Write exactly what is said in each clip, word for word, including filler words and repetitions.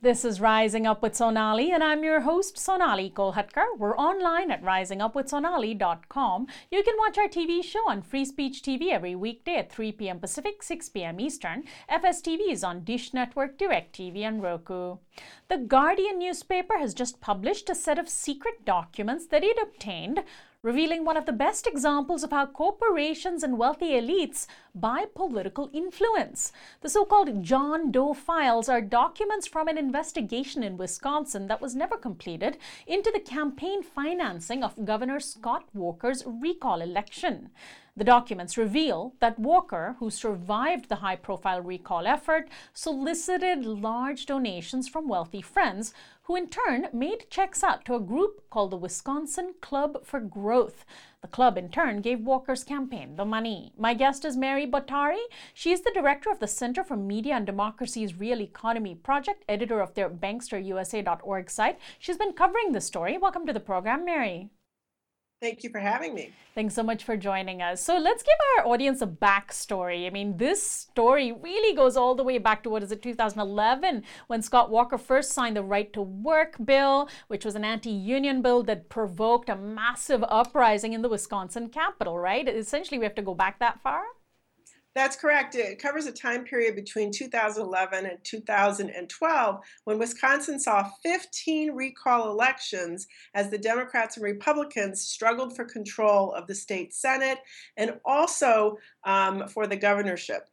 This is Rising Up with Sonali, and I'm your host, Sonali Kolhatkar. We're online at rising up with sonali dot com. You can watch our T V show on Free Speech T V every weekday at three p.m. Pacific, six p.m. Eastern. F S T V is on Dish Network, DirecTV, and Roku. The Guardian newspaper has just published a set of secret documents that it obtained, revealing one of the best examples of how corporations and wealthy elites buy political influence. The so-called John Doe files are documents from an investigation in Wisconsin that was never completed into the campaign financing of Governor Scott Walker's recall election. The documents reveal that Walker, who survived the high-profile recall effort, solicited large donations from wealthy friends, who in turn made checks out to a group called the Wisconsin Club for Growth. The club in turn gave Walker's campaign the money. My guest is Mary Bottari. She is the director of the Center for Media and Democracy's Real Economy Project, editor of their bankster U S A dot org site. She's been covering the story. Welcome to the program, Mary. Thank you for having me. Thanks so much for joining us. So let's give our audience a backstory. I mean, this story really goes all the way back to, what is it, two thousand eleven, when Scott Walker first signed the Right to Work bill, which was an anti-union bill that provoked a massive uprising in the Wisconsin Capitol, right? Essentially, we have to go back that far? That's correct. It covers a time period between two thousand eleven and two thousand twelve when Wisconsin saw fifteen recall elections as the Democrats and Republicans struggled for control of the state Senate and also um, for the governorship.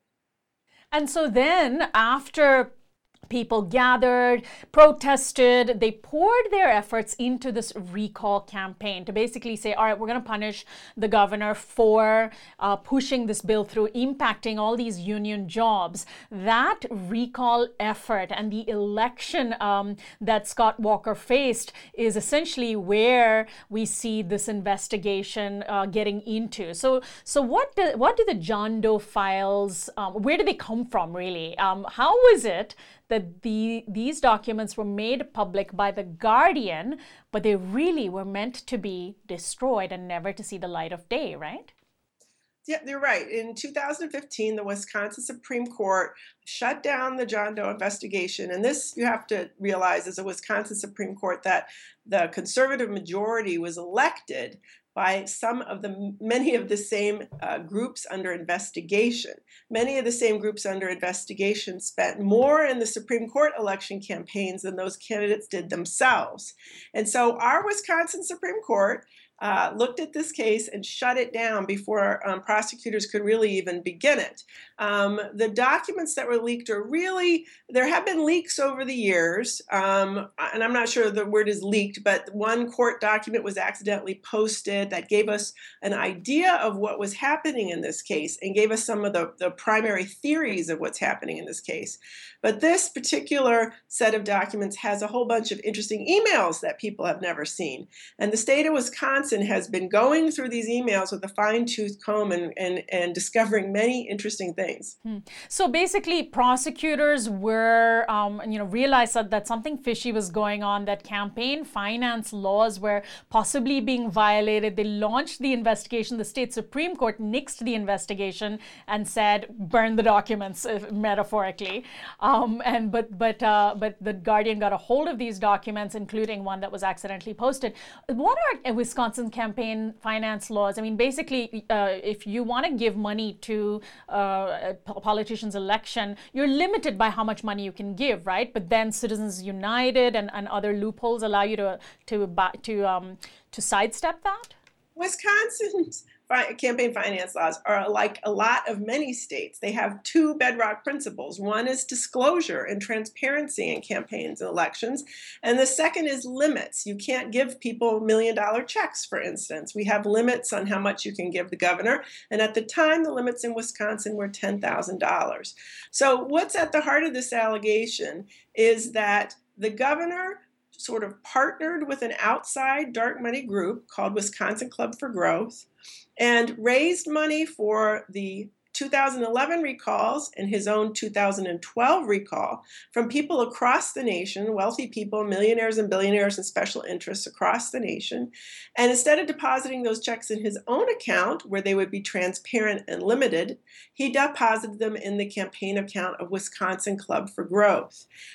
And so then after people gathered, protested, they poured their efforts into this recall campaign to basically say, all right, we're going to punish the governor for uh, pushing this bill through, impacting all these union jobs. That recall effort and the election um, that Scott Walker faced is essentially where we see this investigation uh, getting into. So, so what do, what do the John Doe files, um, where do they come from, really? Um, how is it that the, these documents were made public by the Guardian, but they really were meant to be destroyed and never to see the light of day, right? Yeah, you're right. In two thousand fifteen, the Wisconsin Supreme Court shut down the John Doe investigation. And this, you have to realize, is a Wisconsin Supreme Court that the conservative majority was elected by some of the many of the same uh, groups under investigation. Many of the same groups under investigation spent more in the Supreme Court election campaigns than those candidates did themselves. And so our Wisconsin Supreme Court uh, looked at this case and shut it down before um, prosecutors could really even begin it. Um, the documents that were leaked are really, there have been leaks over the years, um, and I'm not sure the word is leaked, but one court document was accidentally posted that gave us an idea of what was happening in this case and gave us some of the, the primary theories of what's happening in this case. But this particular set of documents has a whole bunch of interesting emails that people have never seen. And the state of Wisconsin has been going through these emails with a fine-tooth comb and, and, and discovering many interesting things. Hmm. So basically, prosecutors were, um, you know, realized that, that something fishy was going on, that campaign finance laws were possibly being violated. They launched the investigation. The state Supreme Court nixed the investigation and said, burn the documents, uh, metaphorically. Um, and but but uh, but the Guardian got a hold of these documents, including one that was accidentally posted. What are Wisconsin campaign finance laws? I mean, basically, uh, if you want to give money to uh, a politician's election, you're limited by how much money you can give, right? But then Citizens United and, and other loopholes allow you to to to um, to sidestep that. Wisconsin's campaign finance laws are like a lot of many states. They have two bedrock principles. One is disclosure and transparency in campaigns and elections. And the second is limits. You can't give people million dollar checks, for instance. We have limits on how much you can give the governor. And at the time, the limits in Wisconsin were ten thousand dollars. So what's at the heart of this allegation is that the governor sort of partnered with an outside dark money group called Wisconsin Club for Growth and raised money for the two thousand eleven recalls and his own two thousand twelve recall from people across the nation, wealthy people, millionaires and billionaires and special interests across the nation. And instead of depositing those checks in his own account, where they would be transparent and limited, he deposited them in the campaign account of Wisconsin Club for Growth.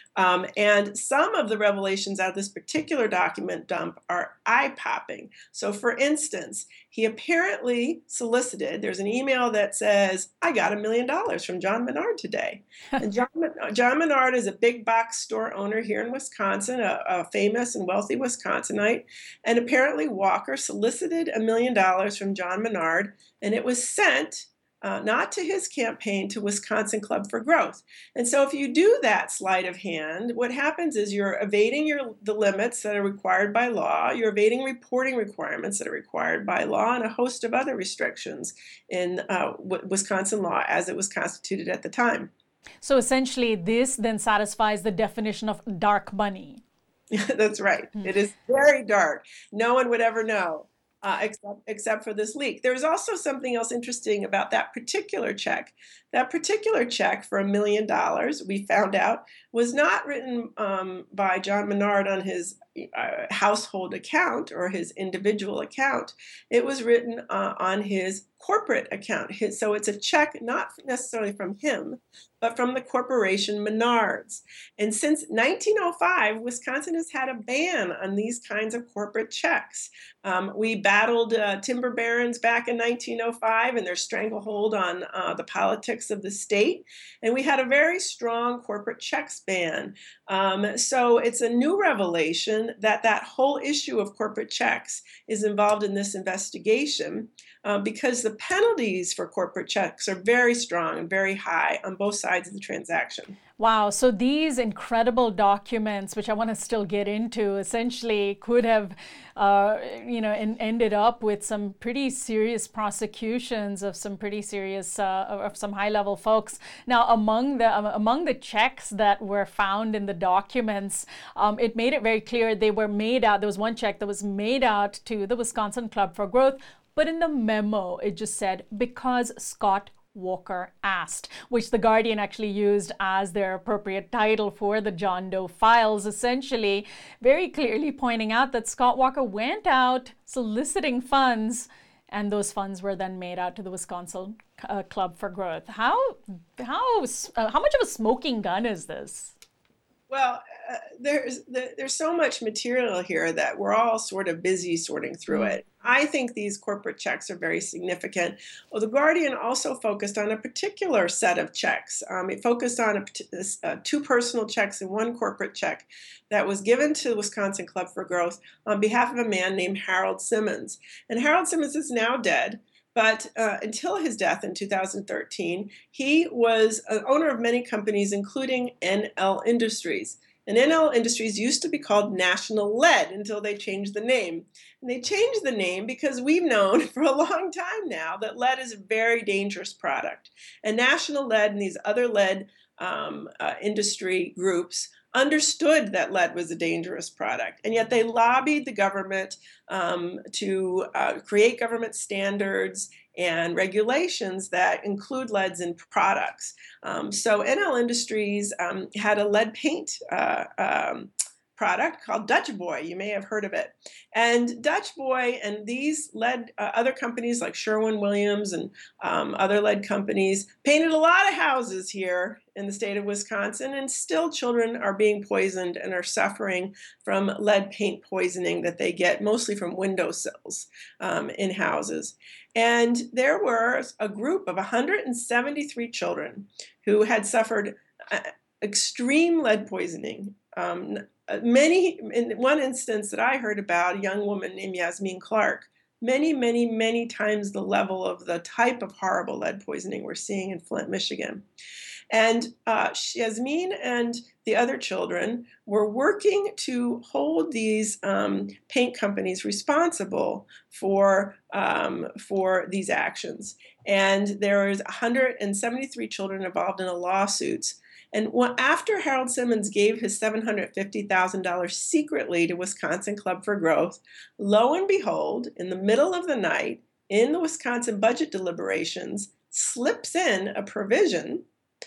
Um, and some of the revelations out of this particular document dump are eye-popping. So for instance, he apparently solicited, there's an email that says, I got a million dollars from John Menard today. And John, John Menard is a big box store owner here in Wisconsin, a, a famous and wealthy Wisconsinite. And apparently Walker solicited a million dollars from John Menard, and it was sent Uh, not to his campaign, to Wisconsin Club for Growth. And so if you do that sleight of hand, what happens is you're evading your the limits that are required by law, you're evading reporting requirements that are required by law, and a host of other restrictions in uh, w- Wisconsin law as it was constituted at the time. So essentially, this then satisfies the definition of dark money. That's right. It is very dark. No one would ever know. Uh, except, except for this leak. There's also something else interesting about that particular check. That particular check for a million dollars, we found out, was not written um, by John Menard on his uh, household account or his individual account. It was written uh, on his corporate account. His, so it's a check not necessarily from him, but from the corporation Menards. And since nineteen oh five, Wisconsin has had a ban on these kinds of corporate checks. Um, we battled uh, timber barons back in nineteen oh five and their stranglehold on uh, the politics of the state. And we had a very strong corporate checks ban. Um, so it's a new revelation that that whole issue of corporate checks is involved in this investigation. Uh, because the penalties for corporate checks are very strong and very high on both sides of the transaction. Wow. So these incredible documents, which I want to still get into, essentially could have, uh, you know, in, ended up with some pretty serious prosecutions of some pretty serious, uh, of some high-level folks. Now, among the um, among the checks that were found in the documents, um, it made it very clear they were made out. There was one check that was made out to the Wisconsin Club for Growth. But in the memo, it just said, because Scott Walker asked, which the Guardian actually used as their appropriate title for the John Doe files, essentially very clearly pointing out that Scott Walker went out soliciting funds, and those funds were then made out to the Wisconsin uh, Club for Growth. How, how, uh, how much of a smoking gun is this? Well, uh, there's there's so much material here that we're all sort of busy sorting through it. I think these corporate checks are very significant. Well, the Guardian also focused on a particular set of checks. Um, it focused on a, uh, two personal checks and one corporate check that was given to the Wisconsin Club for Growth on behalf of a man named Harold Simmons. And Harold Simmons is now dead. But uh, until his death in two thousand thirteen, he was an owner of many companies, including N L Industries. And N L Industries used to be called National Lead until they changed the name. And they changed the name because we've known for a long time now that lead is a very dangerous product. And National Lead and these other lead um, uh, industry groups understood that lead was a dangerous product, and yet they lobbied the government um, to uh, create government standards and regulations that include leads in products. Um, so N L Industries um, had a lead paint uh, um, product called Dutch Boy. You may have heard of it. And Dutch Boy and these lead, uh, other companies like Sherwin-Williams and um, other lead companies painted a lot of houses here in the state of Wisconsin, and still children are being poisoned and are suffering from lead paint poisoning that they get mostly from windowsills um, in houses. And there were a group of one hundred seventy-three children who had suffered uh, extreme lead poisoning. Um, many, in one instance that I heard about, a young woman named Yasmin Clark, many, many, many times the level of the type of horrible lead poisoning we're seeing in Flint, Michigan. And uh, Yasmin and the other children were working to hold these um, paint companies responsible for, um, for these actions. And there was one hundred seventy-three children involved in the lawsuits. And after Harold Simmons gave his seven hundred fifty thousand dollars secretly to Wisconsin Club for Growth, lo and behold, in the middle of the night, in the Wisconsin budget deliberations, slips in a provision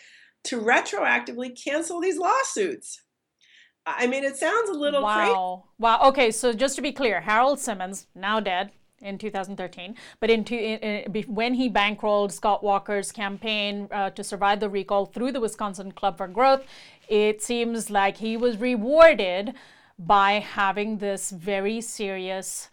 to retroactively cancel these lawsuits. I mean, it sounds a little wow. crazy. Wow. Wow. Okay, so just to be clear, Harold Simmons, now dead in two thousand thirteen, but in, two, in, in when he bankrolled Scott Walker's campaign uh, to survive the recall through the Wisconsin Club for Growth, it seems like he was rewarded by having this very serious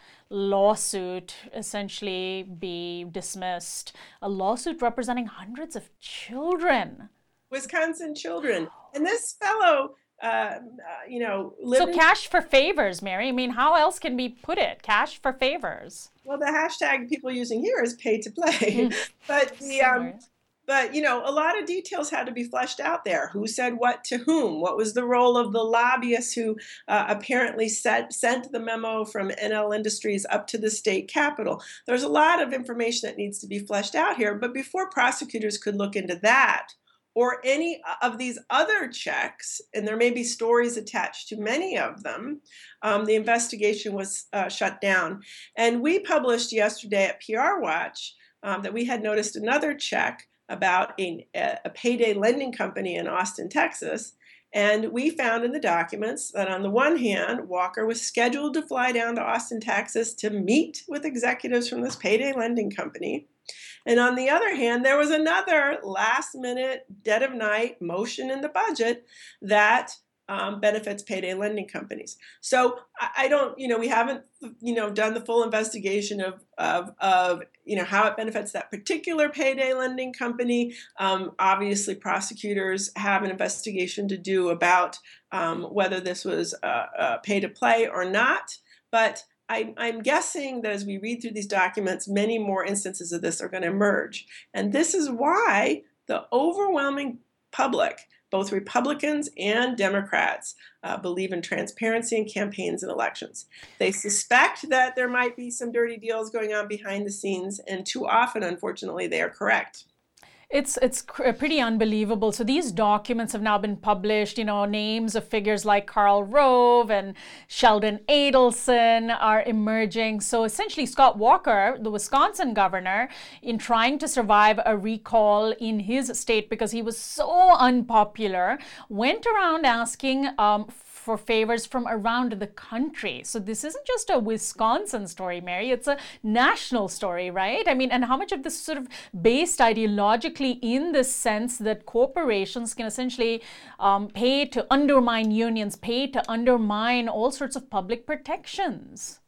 lawsuit essentially be dismissed, a lawsuit representing hundreds of children. Wisconsin children. And this fellow, uh, uh, you know, lived so cash for favors, Mary. I mean, how else can we put it? Cash for favors. Well, the hashtag people using here is pay to play. but the um, but you know, a lot of details had to be fleshed out there. Who said what to whom? What was the role of the lobbyists who uh, apparently set, sent the memo from N L Industries up to the state capitol? There's a lot of information that needs to be fleshed out here. But before prosecutors could look into that, or any of these other checks, and there may be stories attached to many of them, um, the investigation was uh, shut down. And we published yesterday at P R Watch um, that we had noticed another check about a, a payday lending company in Austin, Texas. And we found in the documents that on the one hand, Walker was scheduled to fly down to Austin, Texas to meet with executives from this payday lending company. And on the other hand, there was another last minute, dead of night motion in the budget that um, benefits payday lending companies. So I, I don't, you know, we haven't, you know, done the full investigation of, of, of you know, how it benefits that particular payday lending company. Um, obviously, prosecutors have an investigation to do about um, whether this was uh, uh, pay to play or not. But I, I'm guessing that as we read through these documents, many more instances of this are going to emerge. And this is why the overwhelming public, both Republicans and Democrats, uh, believe in transparency in campaigns and elections. They suspect that there might be some dirty deals going on behind the scenes, and too often, unfortunately, they are correct. It's it's pretty unbelievable. So these documents have now been published. You know, names of figures like Karl Rove and Sheldon Adelson are emerging. So essentially, Scott Walker, the Wisconsin governor, in trying to survive a recall in his state because he was so unpopular, went around asking um, for favors from around the country. So this isn't just a Wisconsin story, Mary. It's a national story, right? I mean, and how much of this is sort of based ideologically in the sense that corporations can essentially um, pay to undermine unions, pay to undermine all sorts of public protections.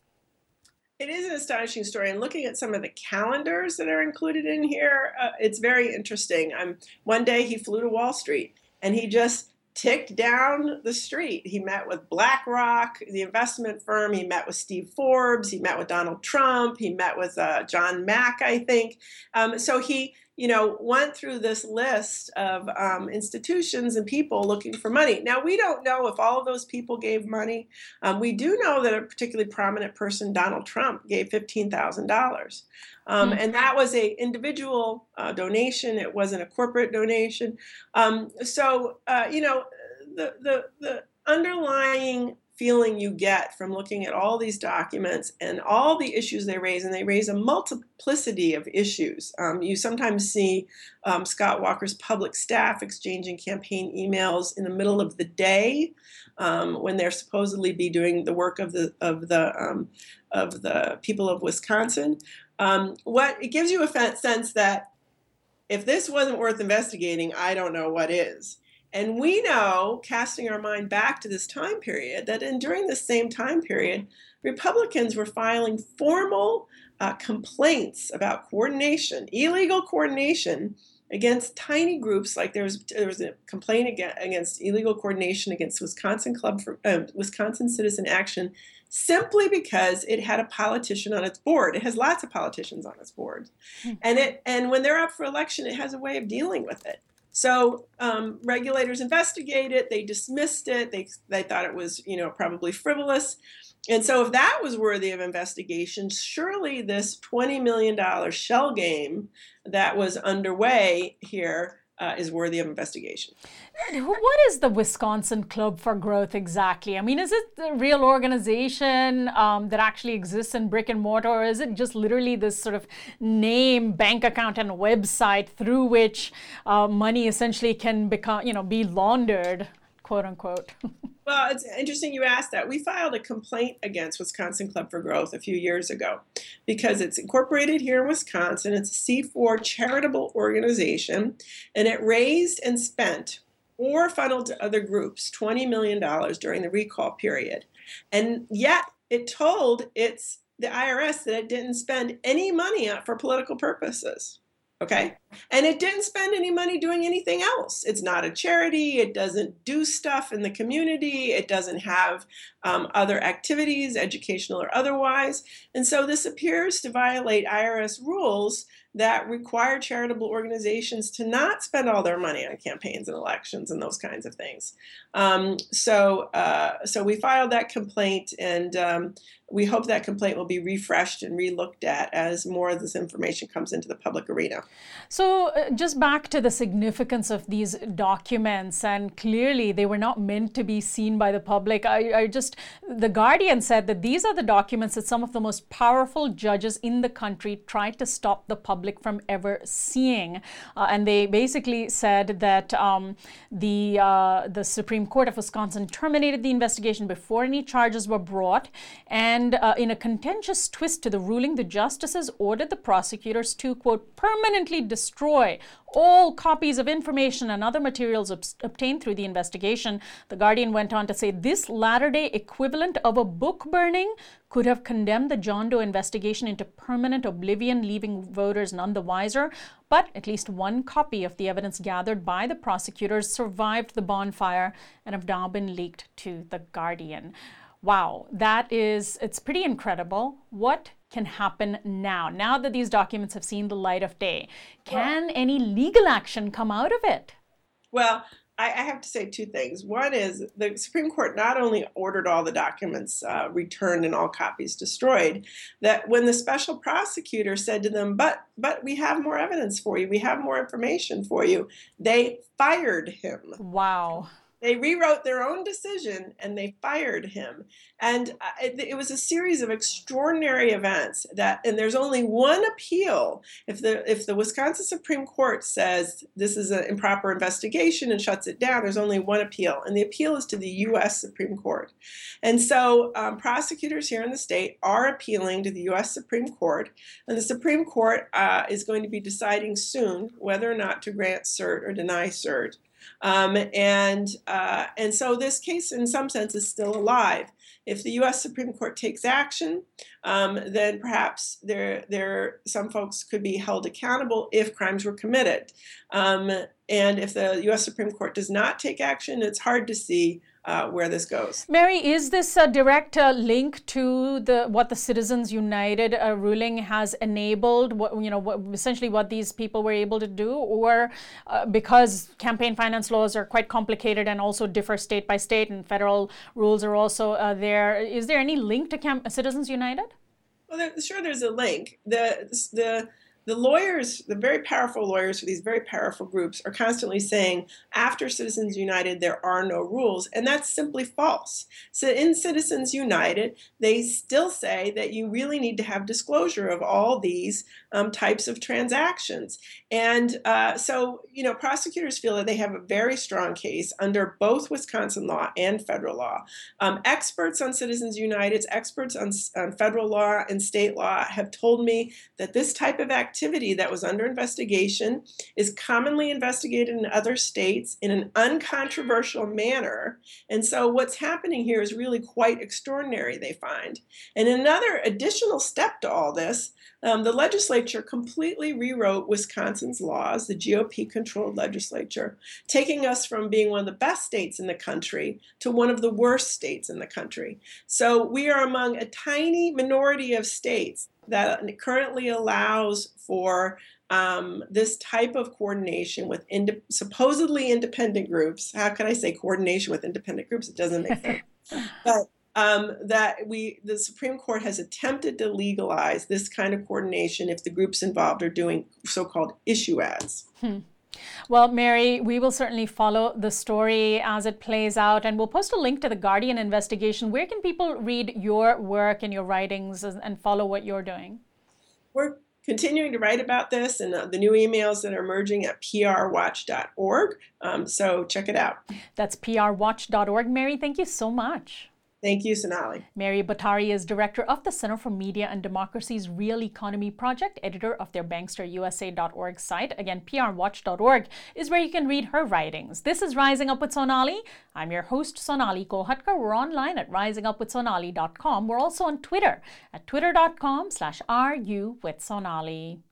It is an astonishing story. And looking at some of the calendars that are included in here, uh, it's very interesting. Um, one day he flew to Wall Street and he just ticked down the street. He met with BlackRock, the investment firm. He met with Steve Forbes. He met with Donald Trump. He met with uh, John Mack, I think. Um, so he, you know, went through this list of um, institutions and people looking for money. Now, we don't know if all of those people gave money. Um, we do know that a particularly prominent person, Donald Trump, gave fifteen thousand dollars. Um, and that was a individual uh, donation. It wasn't a corporate donation. Um, so, uh, you know, the, the, the underlying feeling you get from looking at all these documents and all the issues they raise, and they raise a multiplicity of issues. Um, you sometimes see um, Scott Walker's public staff exchanging campaign emails in the middle of the day um, when they're supposedly be doing the work of the of the um, of the people of Wisconsin. Um, what it gives you a sense that if this wasn't worth investigating, I don't know what is. And we know, casting our mind back to this time period, that in, during this same time period, Republicans were filing formal uh, complaints about coordination, illegal coordination against tiny groups. Like there was, there was a complaint against, against illegal coordination against Wisconsin Club for uh, Wisconsin Citizen Action, simply because it had a politician on its board. It has lots of politicians on its board, mm-hmm. and it and when they're up for election, it has a way of dealing with it. So um, regulators investigated it. They dismissed it. They they thought it was, you know, probably frivolous. And so if that was worthy of investigation, surely this twenty million dollars shell game that was underway here uh, is worthy of investigation. What is the Wisconsin Club for Growth exactly? I mean, is it a real organization um, that actually exists in brick and mortar, or is it just literally this sort of name, bank account, and website through which uh, money essentially can become, you know, be laundered, quote unquote? Well, it's interesting you asked that. We filed a complaint against Wisconsin Club for Growth a few years ago because it's incorporated here in Wisconsin. It's a C four charitable organization, and it raised and spent or funneled to other groups twenty million dollars during the recall period. And yet it told its the I R S that it didn't spend any money on, for political purposes. Okay. And it didn't spend any money doing anything else. It's not a charity. It doesn't do stuff in the community. It doesn't have um, other activities, educational or otherwise. And so this appears to violate I R S rules that require charitable organizations to not spend all their money on campaigns and elections and those kinds of things. Um, so, uh, so we filed that complaint, and um, we hope that complaint will be refreshed and relooked at as more of this information comes into the public arena. So uh, just back to the significance of these documents, and clearly they were not meant to be seen by the public. I, I just, The Guardian said that these are the documents that some of the most powerful judges in the country tried to stop the public from ever seeing. Uh, and they basically said that um, the, uh, the Supreme Court of Wisconsin terminated the investigation before any charges were brought. And uh, in a contentious twist to the ruling, the justices ordered the prosecutors to, quote, permanently destroy all copies of information and other materials ob- obtained through the investigation. The Guardian went on to say this latter-day equivalent of a book burning could have condemned the John Doe investigation into permanent oblivion, leaving voters none the wiser. But at least one copy of the evidence gathered by the prosecutors survived the bonfire and have now been leaked to The Guardian. Wow, that is, it's pretty incredible. What can happen now, now that these documents have seen the light of day? Can well, any legal action come out of it? Well, I, I have to say two things. One is the Supreme Court not only ordered all the documents uh, returned and all copies destroyed, that when the special prosecutor said to them, but, but we have more evidence for you, we have more information for you, they fired him. Wow. They rewrote their own decision and they fired him. And it, it was a series of extraordinary events that, and there's only one appeal. If the if the Wisconsin Supreme Court says this is an improper investigation and shuts it down, there's only one appeal. And the appeal is to the U S Supreme Court. And so um, prosecutors here in the state are appealing to the U S Supreme Court. And the Supreme Court uh, is going to be deciding soon whether or not to grant cert or deny cert. Um, and uh, and so this case, in some sense, is still alive. If the U S Supreme Court takes action, um, then perhaps there there some folks could be held accountable if crimes were committed. Um, and if the U S Supreme Court does not take action, it's hard to see Uh, where this goes. Mary, is this a direct uh, link to the what the Citizens United uh, ruling has enabled? What, you know, what, essentially what these people were able to do, or uh, because campaign finance laws are quite complicated and also differ state by state, and federal rules are also uh, there? Is there any link to Cam- Citizens United? Well, there, sure, there's a link. The the The lawyers, the very powerful lawyers for these very powerful groups are constantly saying, after Citizens United, there are no rules. And that's simply false. So in Citizens United, they still say that you really need to have disclosure of all these um, types of transactions. And uh, so, you know, prosecutors feel that they have a very strong case under both Wisconsin law and federal law. Um, experts on Citizens United, experts on, on federal law and state law have told me that this type of activity activity that was under investigation is commonly investigated in other states in an uncontroversial manner. And so what's happening here is really quite extraordinary, they find. And another additional step to all this, um, the legislature completely rewrote Wisconsin's laws, the G O P-controlled legislature, taking us from being one of the best states in the country to one of the worst states in the country. So we are among a tiny minority of states that currently allows for um, this type of coordination with ind- supposedly independent groups. How can I say coordination with independent groups? It doesn't make sense. But um, that we, the Supreme Court has attempted to legalize this kind of coordination if the groups involved are doing so-called issue ads. Hmm. Well, Mary, we will certainly follow the story as it plays out, and we'll post a link to the Guardian investigation. Where can people read your work and your writings and follow what you're doing? We're continuing to write about this and uh, the new emails that are emerging at p r watch dot org. Um, so check it out. That's p r watch dot org. Mary, thank you so much. Thank you, Sonali. Mary Bottari is director of the Center for Media and Democracy's Real Economy Project, editor of their Bankster U S A dot org site. Again, P R watch dot org is where you can read her writings. This is Rising Up with Sonali. I'm your host, Sonali Kolhatkar. We're online at rising up with sonali dot com. We're also on Twitter at twitter dot com slash R U with Sonali.